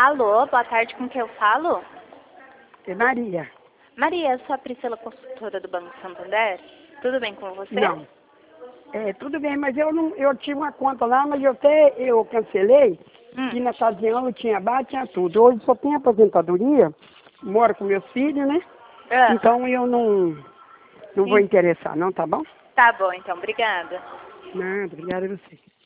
Alô, boa tarde, com quem eu falo? É Maria. Maria, eu sou a Priscila, consultora do Banco Santander. Tudo bem com você? Não. Tudo bem, mas eu tinha uma conta lá, mas eu cancelei, e na ocasião eu tinha bar, tinha tudo. Hoje só tem aposentadoria, moro com meus filhos, né? Ah, Então eu não vou interessar, não, tá bom? tá bom, então, obrigada. Nada, obrigada a você.